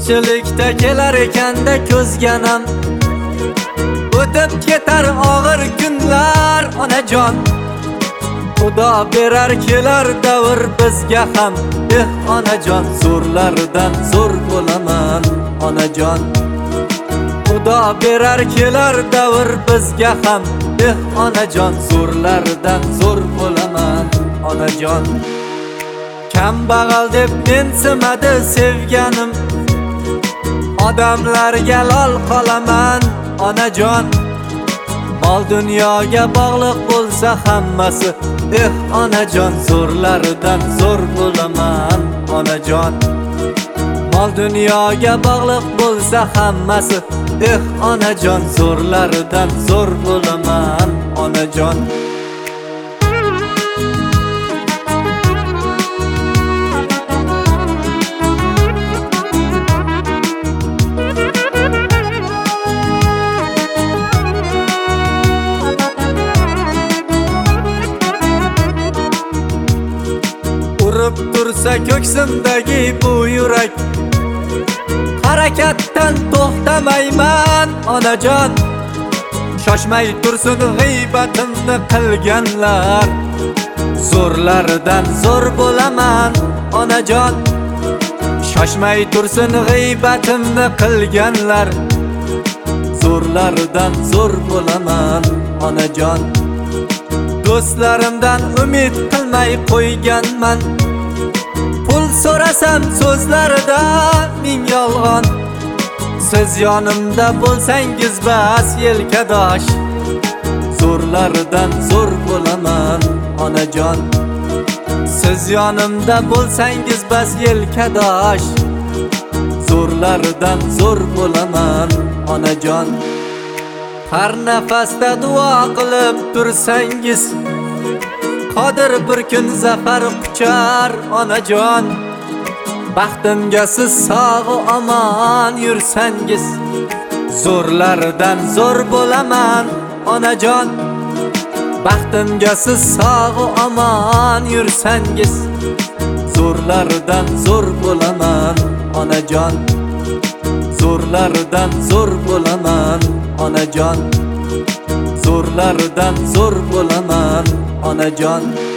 Ko'pchilikda kelar ekanda ko'zganam, o'tib ketar og'ir kunlar onajon. Xudo berar kelar davr bizga ham, onajon, zo'rlardan zo'r bo'laman onajon. Xudo berar kelar davr bizga ham, onajon, zo'rlardan zo'r bo'laman onajon. Kambag'al deb mensimadi sevganim, odamlarga lol qolaman onajon. Mol dunyoga bog'liq bo'lsa hammasi, onajon, zo'rlardan zo'r bo'laman onajon. Mol dunyoga bog'liq bo'lsa hammasi, onajon, zo'rlardan zo'r bo'laman onajon. Urib tursa ko'ksimdagi bu yurak, harakatdan to'xtamayman onajon. Shoshmay tursin g'iybatimni qilganlar, zo'rlardan zo'r bo'laman onajon. Shoshmay tursin g'iybatimni qilganlar, zo'rlardan zo'r bo'laman onajon. Do'stlarimdan umid qilmay qo'yganman, pul so'rasam so'zlarida ming yolg'on. Siz yonimda bo'lsangiz bas yelkadosh, zo'rlardan zo'r bo'laman onajon. Siz yonimda bo'lsangiz bas yelkadosh, zo'rlardan zo'r bo'laman onajon. Har nafasda duo qilib tursangiz, qodir bir kun zafar quchar onajon. Baxtimga siz sog' omon yursangiz, zo'rlardan zo'r bo'laman onajon. Baxtimga siz sog' omon yursangiz, zo'rlardan zo'r bo'laman onajon. Zo'rlardan zo'r bo'laman onajon. Zo'rlardan zo'r bo'laman onajon.